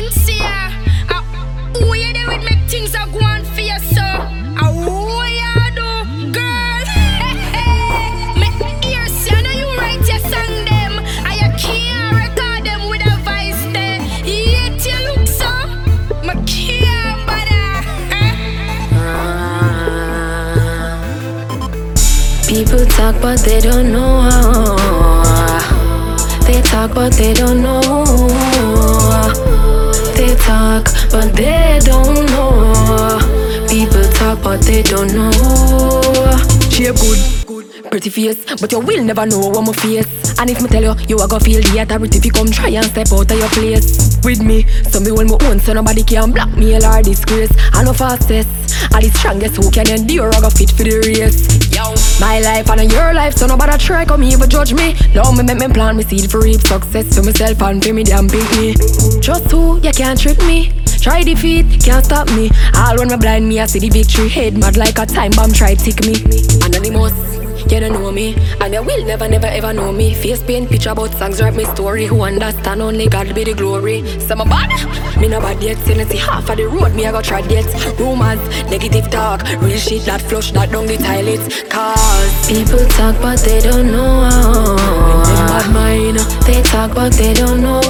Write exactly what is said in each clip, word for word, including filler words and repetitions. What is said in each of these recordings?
sincere. Uh, who you there with make things a go on for you, sir? Uh, who you do, girl? Me ear see, I know you write your song them, and you can't record them with a voice there. Yet you look so, me can't bother. People talk but they don't know. They talk but they don't know. They talk but they don't know. People talk but they don't know. She a good, good, pretty face, but you will never know what my face. And if me tell you, you a go feel the authority if you come try and step out of your place. With me, so me hold my own, so nobody can blackmail or disgrace. I know fastest, I the strongest who can endure or go fit for the race. Yo, my life and your life, so nobody try come here but judge me. Love me, make me plan me seed for reap success for myself and for me damn pick me. Trust who, you can't trick me. Try defeat, can't stop me. All when me blind me, I see the victory. Head mad like a time bomb, try tick me. Anonymous, you don't know me, and you will never, never, ever know me. Face paint, picture about songs, write me story. Who understand only God be the glory. Some a bad, me no bad yet. Say let's see half of the road, me I go try yet. Rumors, negative talk, real shit that flush that down the toilets. Cause people talk but they don't know. Them bad mind, they talk but they don't know.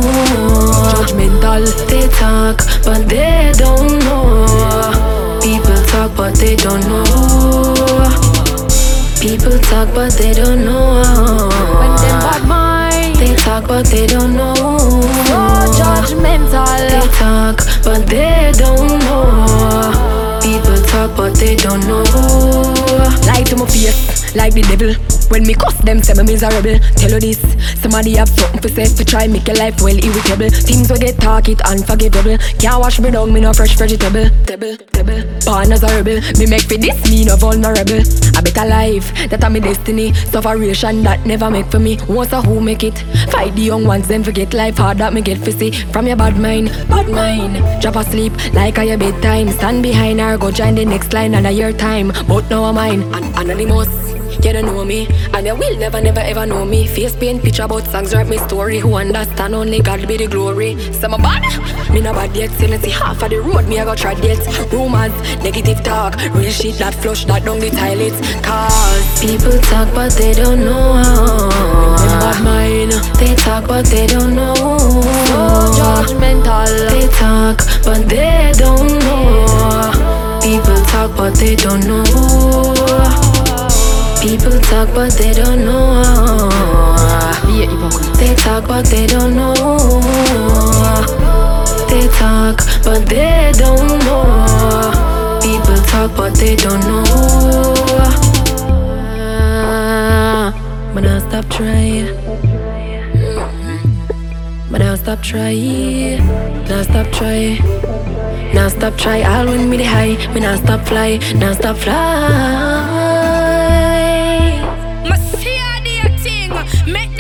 Judgmental, they talk but they don't know. People talk but they don't know. People talk but they don't know. When them bad mind, they talk but they don't know. So judgmental, they talk but they don't know. People talk but they don't know. Lie to my face, like the devil. When me cuss them, say me miserable. Tell you this, somebody have something for say to try make your life well irritable. Things will get talk it unforgivable. Can't wash me down, me no fresh vegetable. Table, table, born as a rebel. Me make for this, me no vulnerable. A better life, that a me destiny. Sufferation that never make for me. Once a who make it, fight the young ones, then forget life hard that me get for see. From your bad mind, bad mind, drop asleep like a your bedtime. Stand behind her, go join the next line and a your time. But now I'm mine, and anonymous. You don't know me, and you will never, never, ever know me. Face paint, picture about songs, write me story. Who understand only God be the glory. Some a bad, me no bad yet. Say let's see half of the road, me I go try yet. Rumors, negative talk, real shit that flush that down the toilets. Cause people talk but they don't know. Them bad mind, they talk but they don't know. So judgmental, they talk but they don't know. People talk but they don't know. People talk but they don't know. They talk but they don't know. They talk but they don't know. People talk but they don't know. But I stop trying. But I stop trying. Now stop trying. Now stop try. All when me the high, me now stop fly. Now stop fly. Make